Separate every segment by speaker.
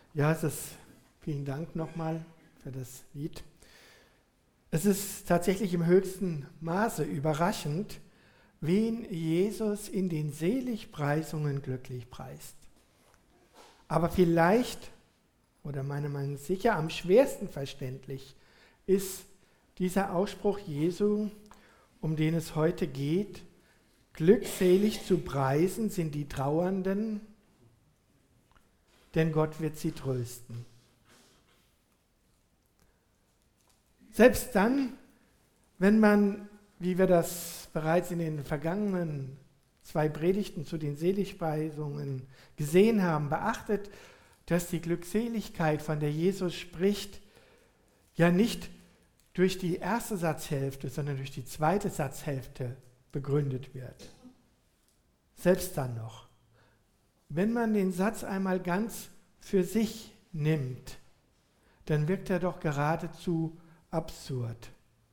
Speaker 1: Ja, vielen Dank nochmal für das Lied. Es ist tatsächlich im höchsten Maße überraschend, wen Jesus in den Seligpreisungen glücklich preist. Aber vielleicht, oder meiner Meinung nach sicher, am schwersten verständlich ist dieser Ausspruch Jesu, um den es heute geht: Glückselig zu preisen sind die Trauernden, denn Gott wird sie trösten. Selbst dann, wenn man, wie wir das bereits in den vergangenen 2 Predigten zu den Seligpreisungen gesehen haben, beachtet, dass die Glückseligkeit, von der Jesus spricht, ja nicht durch die erste Satzhälfte, sondern durch die zweite Satzhälfte begründet wird. Selbst dann noch. Wenn man den Satz einmal ganz für sich nimmt, dann wirkt er doch geradezu absurd.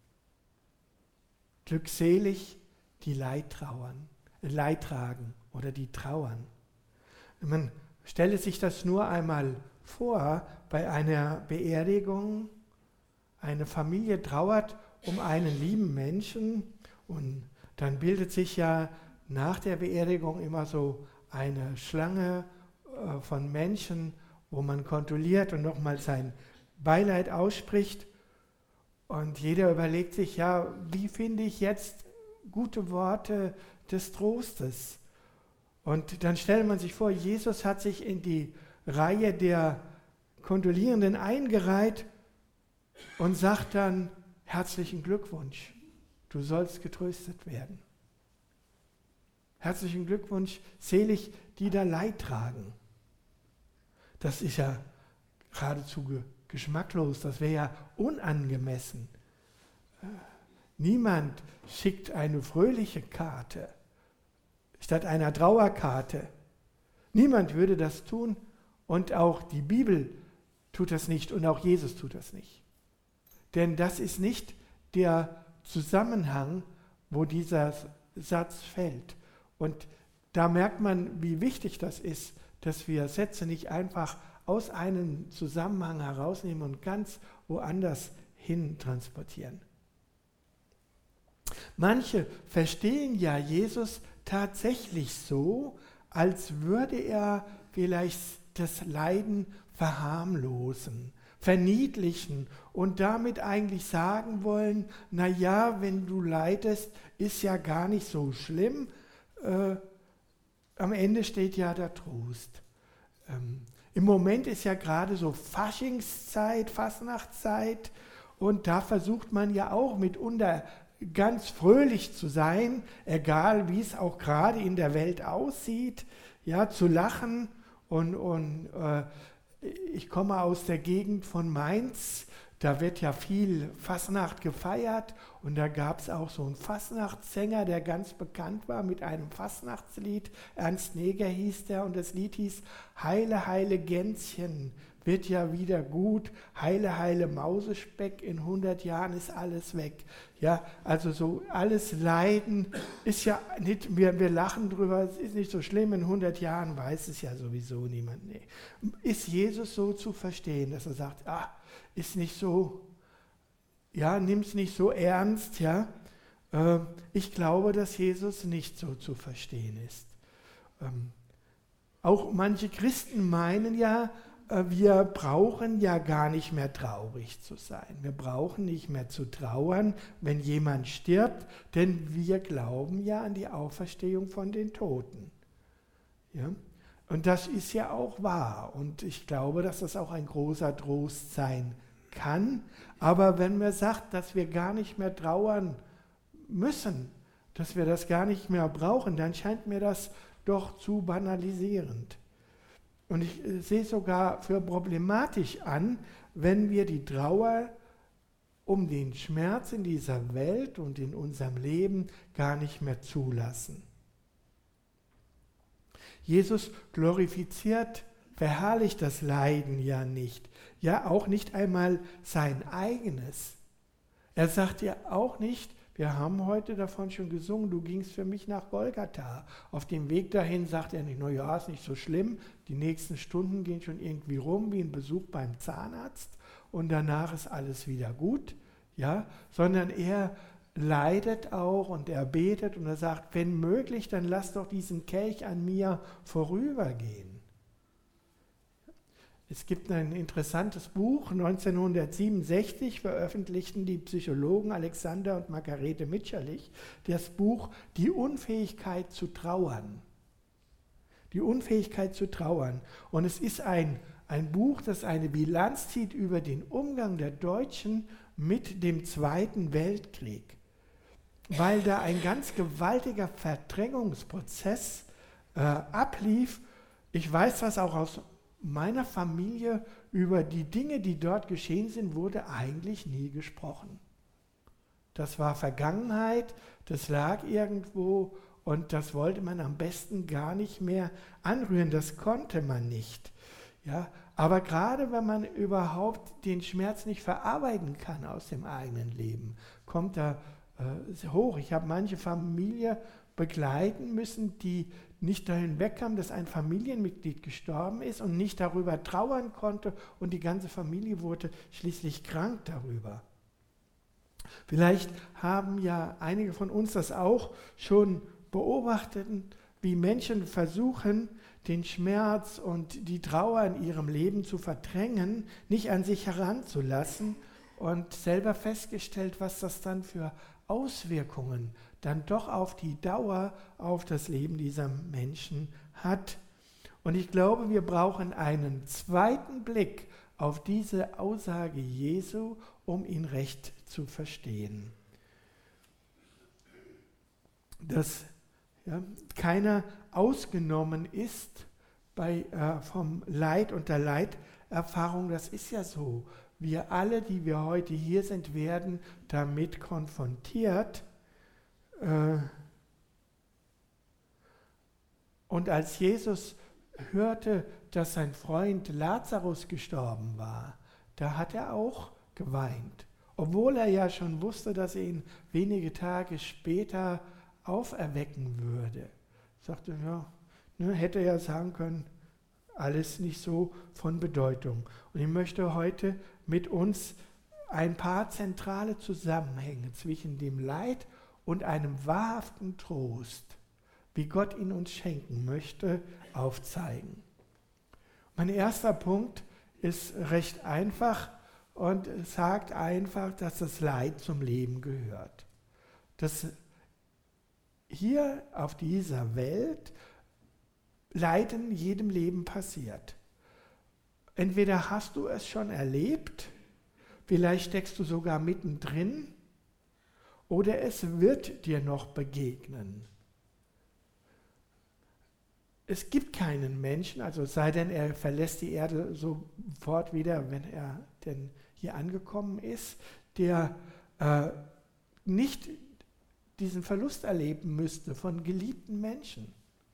Speaker 1: Glückselig, die Leid tragen oder die trauern. Man stelle sich das nur einmal vor, bei einer Beerdigung. Eine Familie trauert um einen lieben Menschen und dann bildet sich ja nach der Beerdigung immer so eine Schlange von Menschen, wo man kondoliert und nochmal sein Beileid ausspricht. Und jeder überlegt sich, ja, wie finde ich jetzt gute Worte des Trostes? Und dann stellt man sich vor, Jesus hat sich in die Reihe der Kondolierenden eingereiht und sagt dann: Herzlichen Glückwunsch, du sollst getröstet werden. Herzlichen Glückwunsch, selig, die da Leid tragen. Das ist ja geradezu geschmacklos, das wäre ja unangemessen. Niemand schickt eine fröhliche Karte statt einer Trauerkarte. Niemand würde das tun und auch die Bibel tut das nicht und auch Jesus tut das nicht. Denn das ist nicht der Zusammenhang, wo dieser Satz fällt. Und da merkt man, wie wichtig das ist, dass wir Sätze nicht einfach aus einem Zusammenhang herausnehmen und ganz woanders hin transportieren. Manche verstehen ja Jesus tatsächlich so, als würde er vielleicht das Leiden verharmlosen, verniedlichen und damit eigentlich sagen wollen: Naja, wenn du leidest, ist ja gar nicht so schlimm. Am Ende steht ja der Trost. Im Moment ist ja gerade so Faschingszeit, Fastnachtzeit, und da versucht man ja auch mitunter ganz fröhlich zu sein, egal wie es auch gerade in der Welt aussieht, ja, zu lachen. Und ich komme aus der Gegend von Mainz, da wird ja viel Fastnacht gefeiert und da gab es auch so einen Fastnachtssänger, der ganz bekannt war mit einem Fastnachtslied. Ernst Neger hieß der und das Lied hieß: Heile, heile Gänschen, wird ja wieder gut, heile, heile Mausespeck, in 100 Jahren ist alles weg. Ja, also so alles Leiden ist ja nicht, wir lachen drüber, es ist nicht so schlimm, in 100 Jahren weiß es ja sowieso niemand. Nee. Ist Jesus so zu verstehen, dass er sagt, ist nicht so, ja, nimm es nicht so ernst, ja. Ich glaube, dass Jesus nicht so zu verstehen ist. Auch manche Christen meinen ja, wir brauchen ja gar nicht mehr traurig zu sein. Wir brauchen nicht mehr zu trauern, wenn jemand stirbt, denn wir glauben ja an die Auferstehung von den Toten. Ja? Und das ist ja auch wahr. Und ich glaube, dass das auch ein großer Trost sein kann. Aber wenn man sagt, dass wir gar nicht mehr trauern müssen, dass wir das gar nicht mehr brauchen, dann scheint mir das doch zu banalisierend. Und ich sehe es sogar für problematisch an, wenn wir die Trauer um den Schmerz in dieser Welt und in unserem Leben gar nicht mehr zulassen. Jesus glorifiziert, verherrlicht das Leiden ja nicht, ja auch nicht einmal sein eigenes. Er sagt ja auch nicht, Wir haben heute davon schon gesungen, du gingst für mich nach Golgatha. Auf dem Weg dahin sagt er nicht, naja, ist nicht so schlimm, die nächsten Stunden gehen schon irgendwie rum, wie ein Besuch beim Zahnarzt und danach ist alles wieder gut, ja, sondern er leidet auch und er betet und er sagt, wenn möglich, dann lass doch diesen Kelch an mir vorübergehen. Es gibt ein interessantes Buch, 1967 veröffentlichten die Psychologen Alexander und Margarete Mitscherlich das Buch Die Unfähigkeit zu trauern. Die Unfähigkeit zu trauern. Und es ist ein Buch, das eine Bilanz zieht über den Umgang der Deutschen mit dem Zweiten Weltkrieg, weil da ein ganz gewaltiger Verdrängungsprozess ablief. Ich weiß das auch aus meiner Familie, über die Dinge, die dort geschehen sind, wurde eigentlich nie gesprochen. Das war Vergangenheit, das lag irgendwo und das wollte man am besten gar nicht mehr anrühren, das konnte man nicht. Ja, aber gerade wenn man überhaupt den Schmerz nicht verarbeiten kann aus dem eigenen Leben, kommt er hoch. Ich habe manche Familie begleiten müssen, die nicht dahin wegkam, dass ein Familienmitglied gestorben ist und nicht darüber trauern konnte und die ganze Familie wurde schließlich krank darüber. Vielleicht haben ja einige von uns das auch schon beobachtet, wie Menschen versuchen, den Schmerz und die Trauer in ihrem Leben zu verdrängen, nicht an sich heranzulassen und selber festgestellt, was das dann für Auswirkungen dann doch auf die Dauer auf das Leben dieser Menschen hat. Und ich glaube, wir brauchen einen zweiten Blick auf diese Aussage Jesu, um ihn recht zu verstehen. Dass keiner ausgenommen ist vom Leid und der Leiterfahrung, das ist ja so. Wir alle, die wir heute hier sind, werden damit konfrontiert. Und als Jesus hörte, dass sein Freund Lazarus gestorben war, da hat er auch geweint. Obwohl er ja schon wusste, dass er ihn wenige Tage später auferwecken würde. Sagte, ja, hätte er ja sagen können, alles nicht so von Bedeutung. Und ich möchte heute mit uns ein paar zentrale Zusammenhänge zwischen dem Leid und einem wahrhaften Trost, wie Gott ihn uns schenken möchte, aufzeigen. Mein erster Punkt ist recht einfach und sagt einfach, dass das Leid zum Leben gehört. Dass hier auf dieser Welt Leid in jedem Leben passiert. Entweder hast du es schon erlebt, vielleicht steckst du sogar mittendrin, oder es wird dir noch begegnen. Es gibt keinen Menschen, also es sei denn, er verlässt die Erde sofort wieder, wenn er denn hier angekommen ist, der nicht diesen Verlust erleben müsste von geliebten Menschen.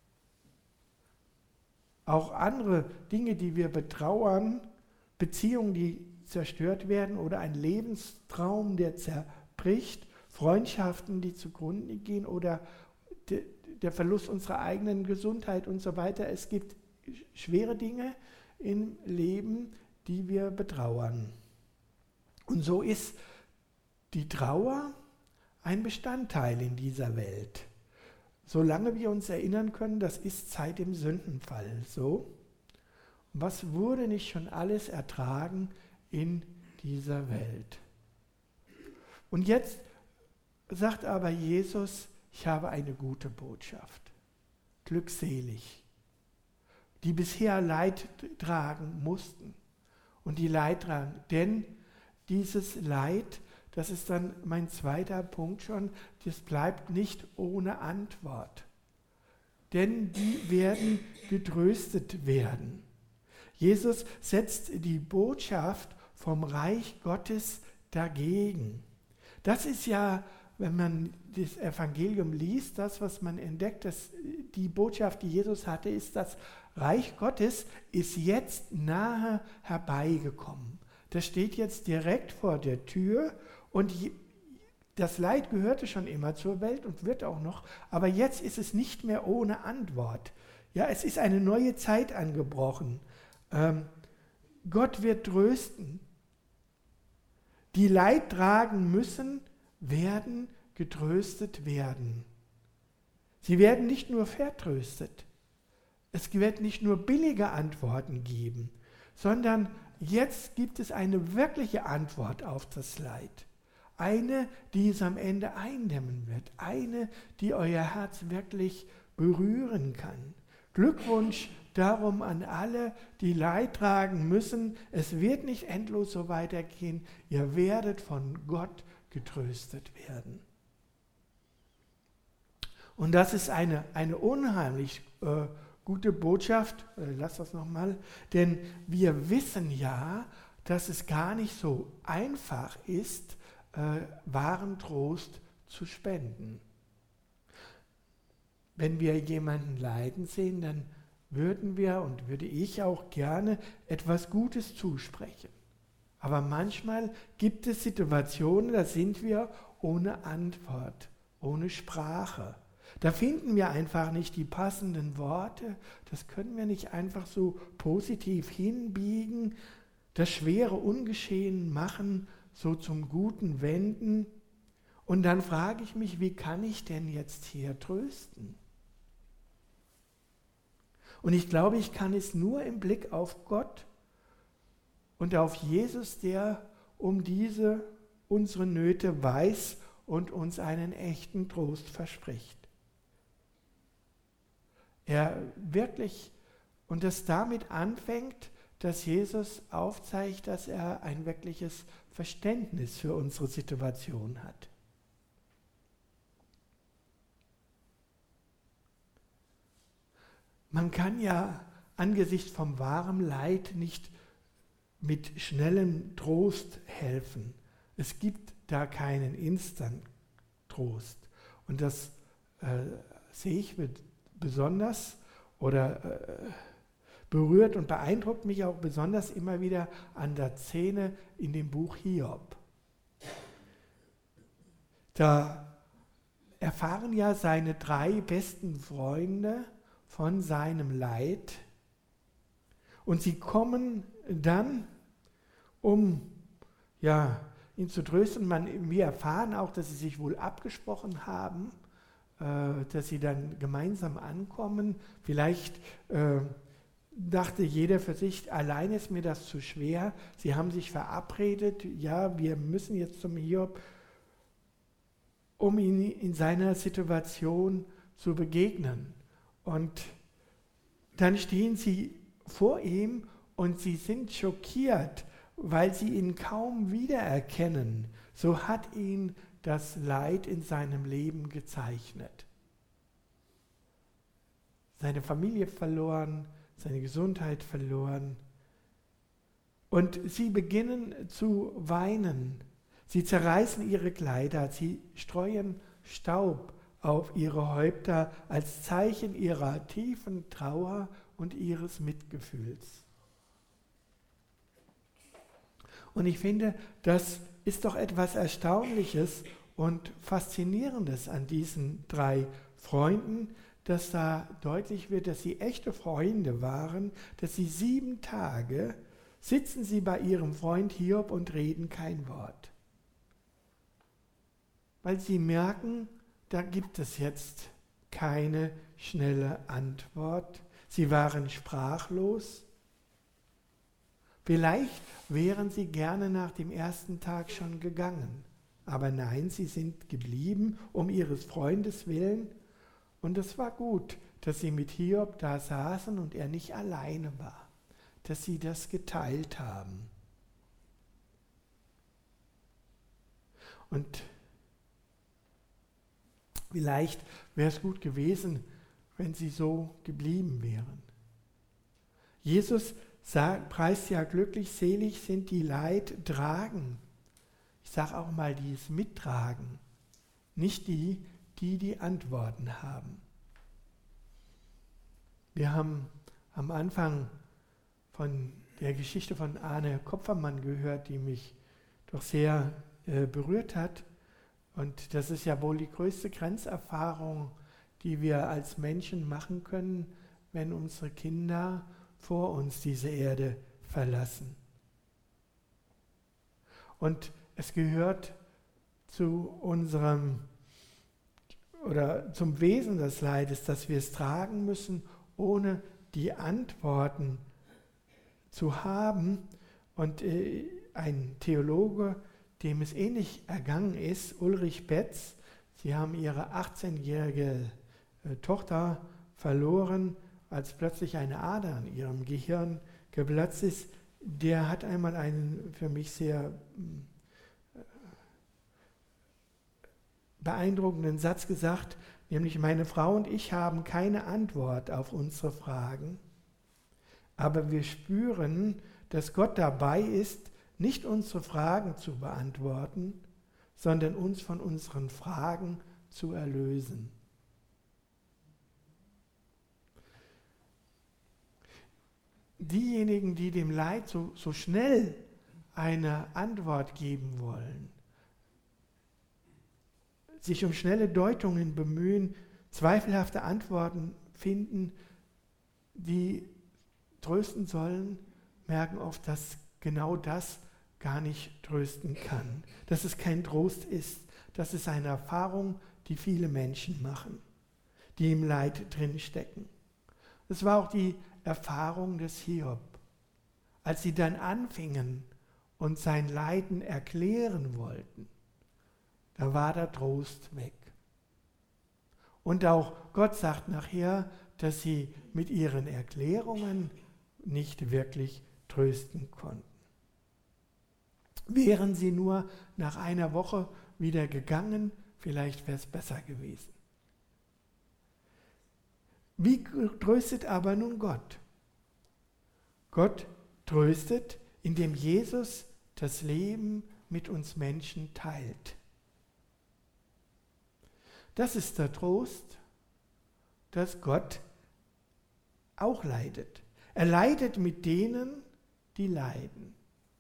Speaker 1: Auch andere Dinge, die wir betrauern, Beziehungen, die zerstört werden oder ein Lebenstraum, der zerbricht, Freundschaften, die zugrunde gehen oder der Verlust unserer eigenen Gesundheit und so weiter. Es gibt schwere Dinge im Leben, die wir betrauern. Und so ist die Trauer ein Bestandteil in dieser Welt. Solange wir uns erinnern können, das ist seit dem Sündenfall so. Was wurde nicht schon alles ertragen in dieser Welt? Und jetzt sagt aber Jesus, ich habe eine gute Botschaft. Glückselig. Die bisher Leid tragen mussten. Und die Leid tragen. Denn dieses Leid, das ist dann mein zweiter Punkt schon, das bleibt nicht ohne Antwort. Denn die werden getröstet werden. Jesus setzt die Botschaft vom Reich Gottes dagegen. Das ist ja, wenn man das Evangelium liest, das, was man entdeckt, die Botschaft, die Jesus hatte, ist, das Reich Gottes ist jetzt nahe herbeigekommen. Das steht jetzt direkt vor der Tür und Das Leid gehörte schon immer zur Welt und wird auch noch, aber jetzt ist es nicht mehr ohne Antwort. Ja, es ist eine neue Zeit angebrochen. Gott wird trösten. Die Leid tragen müssen, werden getröstet werden. Sie werden nicht nur vertröstet. Es wird nicht nur billige Antworten geben, sondern jetzt gibt es eine wirkliche Antwort auf das Leid. Eine, die es am Ende eindämmen wird. Eine, die euer Herz wirklich berühren kann. Glückwunsch darum an alle, die Leid tragen müssen. Es wird nicht endlos so weitergehen. Ihr werdet von Gott getröstet werden. Und das ist eine unheimlich gute Botschaft. Lass das nochmal. Denn wir wissen ja, dass es gar nicht so einfach ist, wahren Trost zu spenden. Wenn wir jemanden leiden sehen, dann würden wir und würde ich auch gerne etwas Gutes zusprechen. Aber manchmal gibt es Situationen, da sind wir ohne Antwort, ohne Sprache. Da finden wir einfach nicht die passenden Worte. Das können wir nicht einfach so positiv hinbiegen, das schwere Ungeschehen machen, so zum Guten wenden. Und dann frage ich mich, wie kann ich denn jetzt hier trösten? Und ich glaube, ich kann es nur im Blick auf Gott und auf Jesus, der um unsere Nöte weiß und uns einen echten Trost verspricht. Er wirklich, und das damit anfängt, dass Jesus aufzeigt, dass er ein wirkliches Verständnis für unsere Situation hat. Man kann ja angesichts vom wahren Leid nicht mit schnellem Trost helfen. Es gibt da keinen Instant-Trost. Und das sehe ich besonders oder berührt und beeindruckt mich auch besonders immer wieder an der Szene in dem Buch Hiob. Da erfahren ja seine 3 besten Freunde von seinem Leid und sie kommen dann, um ihn zu trösten. Wir erfahren auch, dass sie sich wohl abgesprochen haben, dass sie dann gemeinsam ankommen. Vielleicht dachte jeder für sich, allein ist mir das zu schwer. Sie haben sich verabredet, ja, wir müssen jetzt zum Hiob, um ihn in seiner Situation zu begegnen. Und dann stehen sie vor ihm und sie sind schockiert, weil sie ihn kaum wiedererkennen. So hat ihn das Leid in seinem Leben gezeichnet. Seine Familie verloren, seine Gesundheit verloren. Und sie beginnen zu weinen. Sie zerreißen ihre Kleider, sie streuen Staub auf ihre Häupter als Zeichen ihrer tiefen Trauer und ihres Mitgefühls. Und ich finde, das ist doch etwas Erstaunliches und Faszinierendes an diesen 3 Freunden, dass da deutlich wird, dass sie echte Freunde waren, dass sie 7 Tage sitzen sie bei ihrem Freund Hiob und reden kein Wort. Weil sie merken, da gibt es jetzt keine schnelle Antwort. Sie waren sprachlos. Vielleicht wären sie gerne nach dem ersten Tag schon gegangen. Aber nein, sie sind geblieben um ihres Freundes willen. Und es war gut, dass sie mit Hiob da saßen und er nicht alleine war. Dass sie das geteilt haben. Und vielleicht wäre es gut gewesen, wenn sie so geblieben wären. Jesus preist ja glücklich, selig sind die Leid tragen. Ich sage auch mal, die es mittragen. Nicht die Antworten haben. Wir haben am Anfang von der Geschichte von Arne Kopfermann gehört, die mich doch sehr berührt hat. Und das ist ja wohl die größte Grenzerfahrung, die wir als Menschen machen können, wenn unsere Kinder vor uns diese Erde verlassen. Und es gehört zu zum Wesen des Leides, dass wir es tragen müssen, ohne die Antworten zu haben. Und ein Theologe, dem es ähnlich ergangen ist, Ulrich Betz, sie haben ihre 18-jährige Tochter verloren, als plötzlich eine Ader in ihrem Gehirn geplatzt ist. Der hat einmal einen für mich sehr beeindruckenden Satz gesagt, nämlich: Meine Frau und ich haben keine Antwort auf unsere Fragen, aber wir spüren, dass Gott dabei ist, nicht unsere Fragen zu beantworten, sondern uns von unseren Fragen zu erlösen. Diejenigen, die dem Leid so schnell eine Antwort geben wollen, sich um schnelle Deutungen bemühen, zweifelhafte Antworten finden, die trösten sollen, merken oft, dass genau das gar nicht trösten kann, dass es kein Trost ist. Das ist eine Erfahrung, die viele Menschen machen, die im Leid drinstecken. Das war auch die Erfahrung des Hiob. Als sie dann anfingen und sein Leiden erklären wollten, da war der Trost weg. Und auch Gott sagt nachher, dass sie mit ihren Erklärungen nicht wirklich trösten konnten. Wären sie nur nach einer Woche wieder gegangen, vielleicht wäre es besser gewesen. Wie tröstet aber nun Gott? Gott tröstet, indem Jesus das Leben mit uns Menschen teilt. Das ist der Trost, dass Gott auch leidet. Er leidet mit denen, die leiden.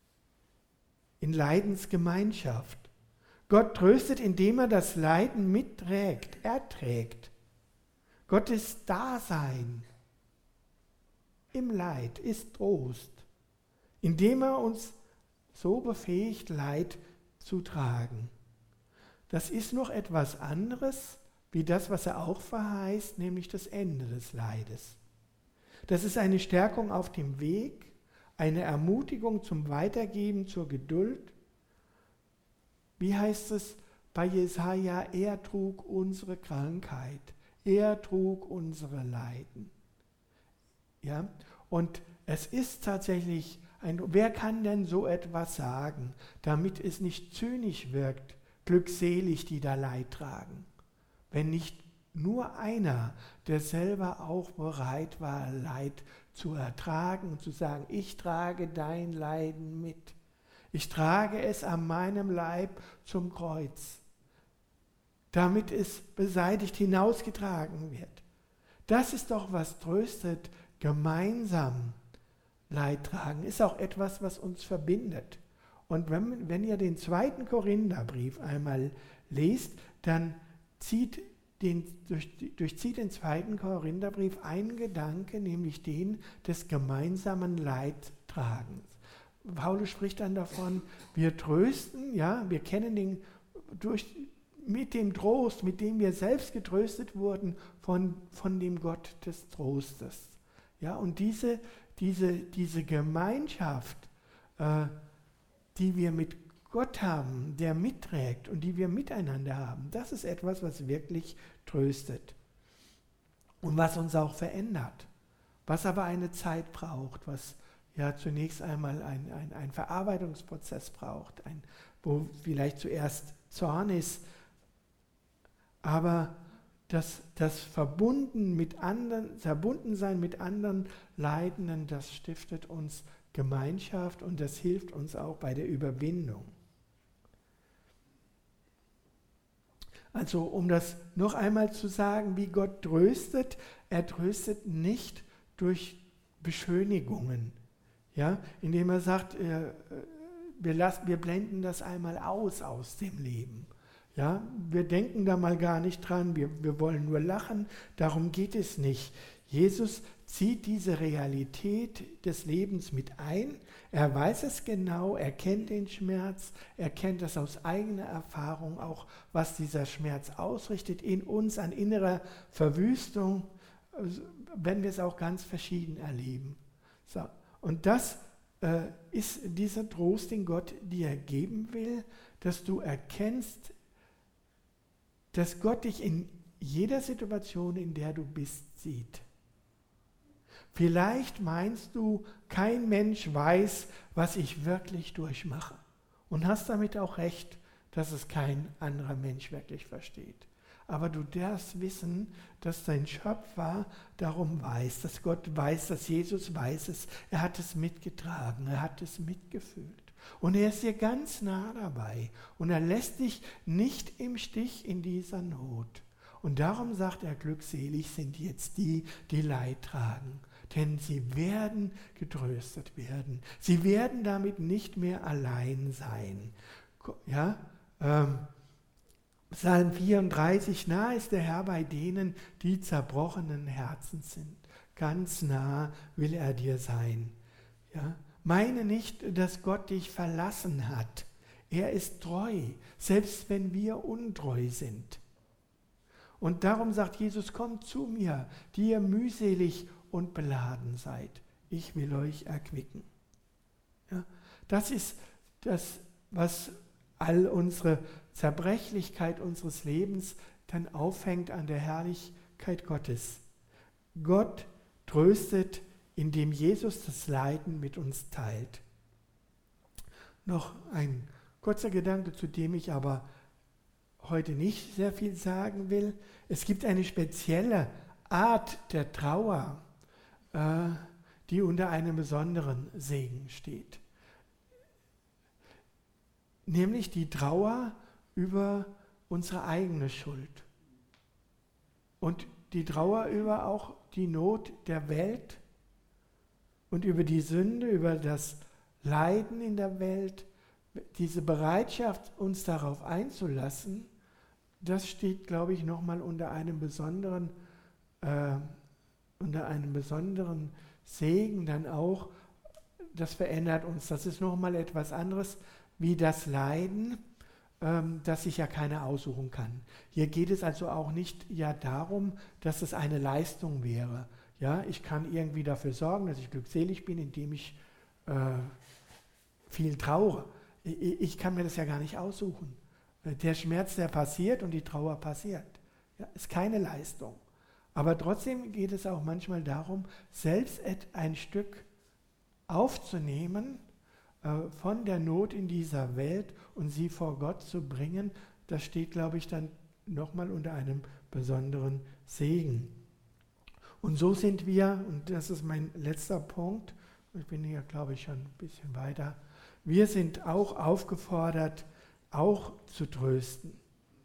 Speaker 1: In Leidensgemeinschaft. Gott tröstet, indem er das Leiden mitträgt, erträgt. Gottes Dasein im Leid ist Trost, indem er uns so befähigt, Leid zu tragen. Das ist noch etwas anderes, wie das, was er auch verheißt, nämlich das Ende des Leides. Das ist eine Stärkung auf dem Weg, eine Ermutigung zum Weitergeben, zur Geduld. Wie heißt es bei Jesaja? Er trug unsere Krankheit, er trug unsere Leiden. Ja? Und es ist tatsächlich wer kann denn so etwas sagen, damit es nicht zynisch wirkt, glückselig, die da Leid tragen, wenn nicht nur einer, der selber auch bereit war, Leid zu ertragen und zu sagen, ich trage dein Leiden mit. Ich trage es an meinem Leib zum Kreuz, damit es beseitigt hinausgetragen wird. Das ist doch, was tröstet, gemeinsam Leid tragen. Ist auch etwas, was uns verbindet. Und wenn ihr den 2. Korintherbrief einmal lest, dann durchzieht den 2. Korintherbrief ein Gedanke, nämlich den des gemeinsamen Leidtragens. Paulus spricht dann davon, wir trösten, ja, wir kennen mit dem Trost, mit dem wir selbst getröstet wurden, von dem Gott des Trostes. Ja, und diese Gemeinschaft, die wir mit Gott haben, der mitträgt und die wir miteinander haben, das ist etwas, was wirklich tröstet und was uns auch verändert, was aber eine Zeit braucht, was ja zunächst einmal ein Verarbeitungsprozess braucht, wo vielleicht zuerst Zorn ist, aber das Verbundensein mit anderen Leidenden, das stiftet uns Gemeinschaft und das hilft uns auch bei der Überwindung. Also um das noch einmal zu sagen, wie Gott tröstet, er tröstet nicht durch Beschönigungen, ja, indem er sagt, wir blenden das einmal aus dem Leben. Ja, wir denken da mal gar nicht dran, wir wollen nur lachen, darum geht es nicht. Jesus zieht diese Realität des Lebens mit ein, er weiß es genau, er kennt den Schmerz, er kennt das aus eigener Erfahrung, auch was dieser Schmerz ausrichtet in uns an innerer Verwüstung, wenn wir es auch ganz verschieden erleben. So, und das ist dieser Trost, den Gott dir geben will, dass du erkennst, dass Gott dich in jeder Situation, in der du bist, sieht. Vielleicht meinst du, kein Mensch weiß, was ich wirklich durchmache. Und hast damit auch recht, dass es kein anderer Mensch wirklich versteht. Aber du darfst wissen, dass dein Schöpfer darum weiß, dass Gott weiß, dass Jesus weiß es. Er hat es mitgetragen, er hat es mitgefühlt. Und er ist dir ganz nah dabei. Und er lässt dich nicht im Stich in dieser Not. Und darum sagt er, glückselig sind jetzt die, die Leid tragen. Denn sie werden getröstet werden. Sie werden damit nicht mehr allein sein. Ja, Psalm 34, nah ist der Herr bei denen, die zerbrochenen Herzens sind. Ganz nah will er dir sein. Ja? Meine nicht, dass Gott dich verlassen hat. Er ist treu, selbst wenn wir untreu sind. Und darum sagt Jesus, kommt zu mir, die ihr mühselig und beladen seid. Ich will euch erquicken. Ja? Das ist das, was all unsere Zerbrechlichkeit unseres Lebens dann aufhängt an der Herrlichkeit Gottes. Gott tröstet, indem Jesus das Leiden mit uns teilt. Noch ein kurzer Gedanke, zu dem ich aber heute nicht sehr viel sagen will. Es gibt eine spezielle Art der Trauer, die unter einem besonderen Segen steht. Nämlich die Trauer über unsere eigene Schuld und die Trauer über auch die Not der Welt und über die Sünde, über das Leiden in der Welt. Diese Bereitschaft, uns darauf einzulassen, das steht, glaube ich, nochmal unter einem besonderen Segen dann auch. Das verändert uns. Das ist nochmal etwas anderes wie das Leiden, das ich ja keiner aussuchen kann. Hier geht es also auch nicht ja darum, dass es eine Leistung wäre. Ja, ich kann irgendwie dafür sorgen, dass ich glückselig bin, indem ich viel trauere. Ich kann mir das ja gar nicht aussuchen. Der Schmerz, der passiert und die Trauer passiert. Ja, ist keine Leistung. Aber trotzdem geht es auch manchmal darum, selbst ein Stück aufzunehmen von der Not in dieser Welt und sie vor Gott zu bringen. Das steht, glaube ich, dann nochmal unter einem besonderen Segen. Und so sind wir, und das ist mein letzter Punkt, ich bin hier, glaube ich, schon ein bisschen weiter, wir sind auch aufgefordert, auch zu trösten.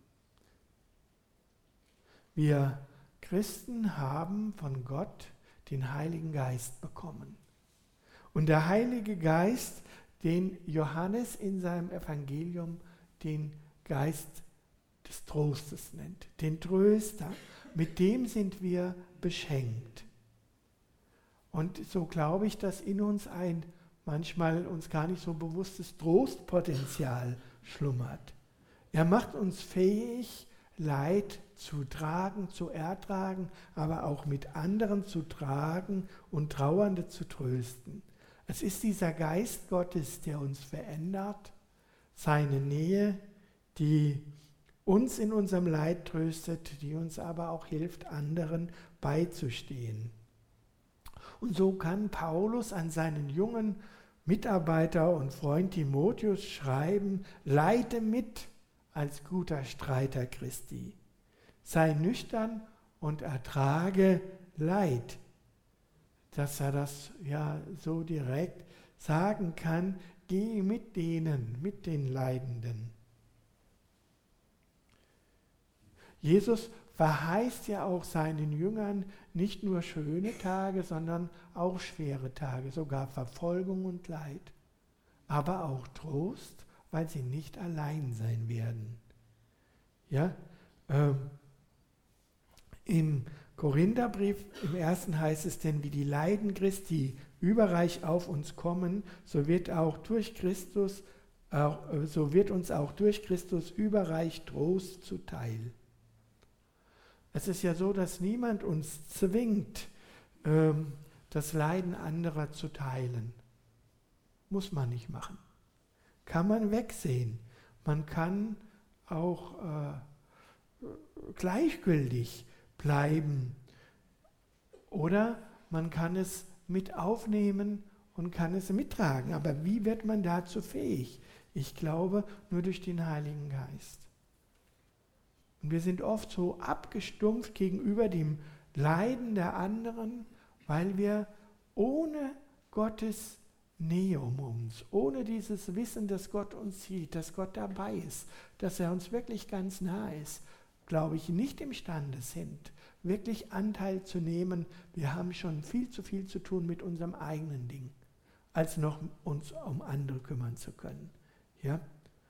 Speaker 1: Wir Christen haben von Gott den Heiligen Geist bekommen. Und der Heilige Geist, den Johannes in seinem Evangelium den Geist des Trostes nennt, den Tröster, mit dem sind wir beschenkt. Und so glaube ich, dass in uns ein manchmal uns gar nicht so bewusstes Trostpotenzial schlummert. Er macht uns fähig, Leid zu tragen, zu ertragen, aber auch mit anderen zu tragen und Trauernde zu trösten. Es ist dieser Geist Gottes, der uns verändert, seine Nähe, die uns in unserem Leid tröstet, die uns aber auch hilft, anderen beizustehen. Und so kann Paulus an seinen jungen Mitarbeiter und Freund Timotheus schreiben, leide mit als guter Streiter Christi. Sei nüchtern und ertrage Leid. Dass er das ja so direkt sagen kann, geh mit denen, mit den Leidenden. Jesus verheißt ja auch seinen Jüngern nicht nur schöne Tage, sondern auch schwere Tage, sogar Verfolgung und Leid, aber auch Trost, weil sie nicht allein sein werden. Ja? Im Korintherbrief, im 1. heißt es, denn wie die Leiden Christi überreich auf uns kommen, so wird uns auch durch Christus überreich Trost zuteil. Es ist ja so, dass niemand uns zwingt, das Leiden anderer zu teilen. Muss man nicht machen. Kann man wegsehen. Man kann auch gleichgültig bleiben. Oder man kann es mit aufnehmen und kann es mittragen. Aber wie wird man dazu fähig? Ich glaube, nur durch den Heiligen Geist. Und wir sind oft so abgestumpft gegenüber dem Leiden der anderen, weil wir ohne Gottes Nähe um uns, ohne dieses Wissen, dass Gott uns sieht, dass Gott dabei ist, dass er uns wirklich ganz nah ist, glaube ich, nicht imstande sind, wirklich Anteil zu nehmen. Wir haben schon viel zu tun mit unserem eigenen Ding, als noch uns um andere kümmern zu können. Ja?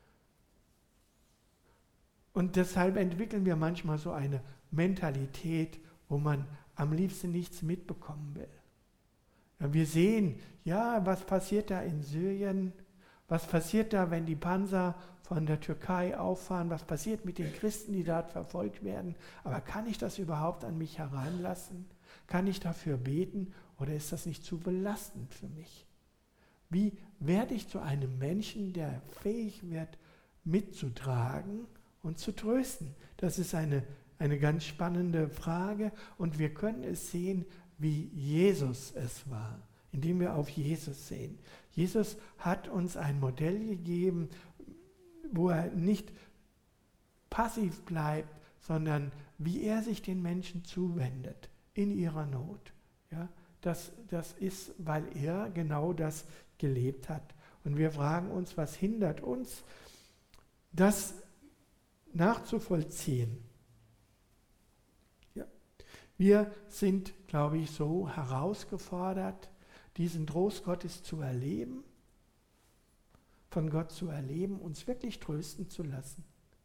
Speaker 1: Und deshalb entwickeln wir manchmal so eine Mentalität, wo man am liebsten nichts mitbekommen will. Ja, wir sehen, ja, was passiert da in Syrien? Was passiert da, wenn die Panzer von der Türkei auffahren? Was passiert mit den Christen, die dort verfolgt werden? Aber kann ich das überhaupt an mich heranlassen? Kann ich dafür beten oder ist das nicht zu belastend für mich? Wie werde ich zu einem Menschen, der fähig wird, mitzutragen und zu trösten? Das ist eine ganz spannende Frage und wir können es sehen, wie Jesus es war, indem wir auf Jesus sehen. Jesus hat uns ein Modell gegeben, wo er nicht passiv bleibt, sondern wie er sich den Menschen zuwendet in ihrer Not. Ja, das ist, weil er genau das gelebt hat. Und wir fragen uns, was hindert uns, das nachzuvollziehen? Ja. Wir sind, glaube ich, so herausgefordert, diesen Trost Gottes zu erleben, von Gott zu erleben, uns wirklich trösten zu lassen.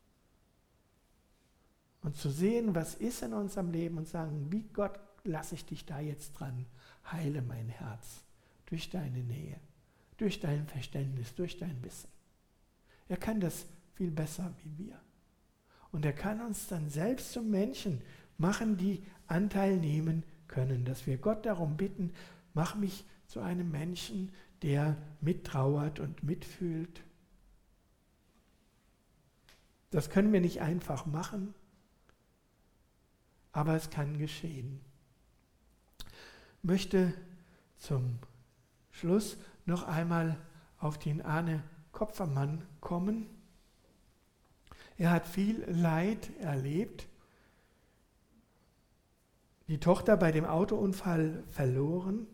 Speaker 1: Und zu sehen, was ist in unserem Leben und sagen, wie Gott, lasse ich dich da jetzt dran, heile mein Herz durch deine Nähe, durch dein Verständnis, durch dein Wissen. Er kann das viel besser wie wir. Und er kann uns dann selbst zum Menschen machen, die Anteil nehmen können, dass wir Gott darum bitten, mach mich zu einem Menschen, der mittrauert und mitfühlt. Das können wir nicht einfach machen, aber es kann geschehen. Ich möchte zum Schluss noch einmal auf den Arne Kopfermann kommen. Er hat viel Leid erlebt. Die Tochter bei dem Autounfall verloren.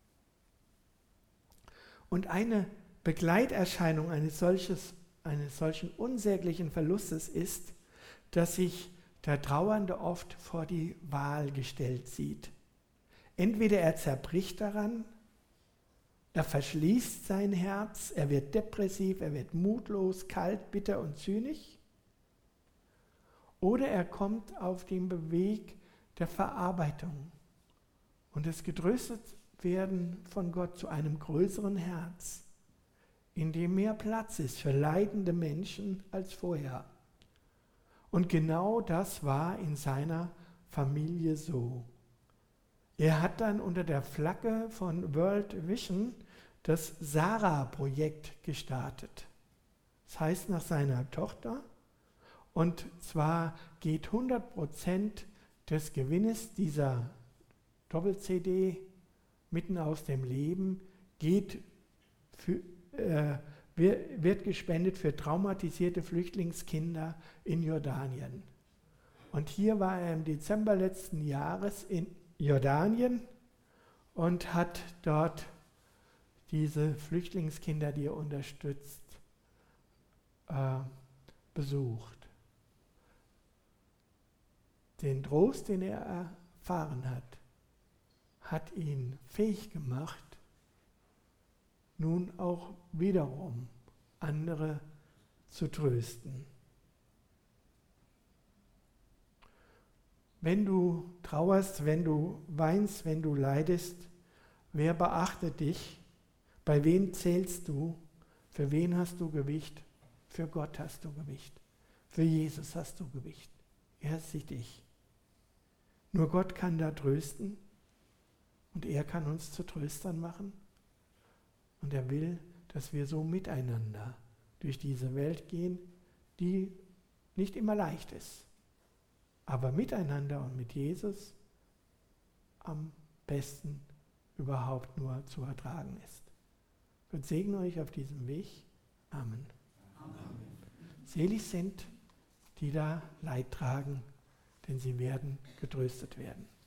Speaker 1: Und eine Begleiterscheinung eines solchen unsäglichen Verlustes ist, dass sich der Trauernde oft vor die Wahl gestellt sieht. Entweder er zerbricht daran, er verschließt sein Herz, er wird depressiv, er wird mutlos, kalt, bitter und zynisch. Oder er kommt auf den Weg der Verarbeitung und des Getröstetwerden von Gott zu einem größeren Herz, in dem mehr Platz ist für leidende Menschen als vorher. Und genau das war in seiner Familie so. Er hat dann unter der Flagge von World Vision das Sarah-Projekt gestartet. Das heißt nach seiner Tochter. Und zwar geht 100% des Gewinnes dieser Doppel-CD mitten aus dem Leben, wird gespendet für traumatisierte Flüchtlingskinder in Jordanien. Und hier war er im Dezember letzten Jahres in Jordanien und hat dort diese Flüchtlingskinder, die er unterstützt, besucht. Den Trost, den er erfahren hat ihn fähig gemacht, nun auch wiederum andere zu trösten. wenn du trauerst, wenn du weinst, wenn du leidest, wer beachtet dich? Bei wem zählst du? Für wen hast du Gewicht? Für Gott hast du Gewicht. Für Jesus hast du Gewicht. Er sieht dich. Nur Gott kann da trösten und er kann uns zu Tröstern machen. Und er will, dass wir so miteinander durch diese Welt gehen, die nicht immer leicht ist, aber miteinander und mit Jesus am besten überhaupt nur zu ertragen ist. Gott segne euch auf diesem Weg. Amen. Amen. Selig sind, die da Leid tragen, denn sie werden getröstet werden.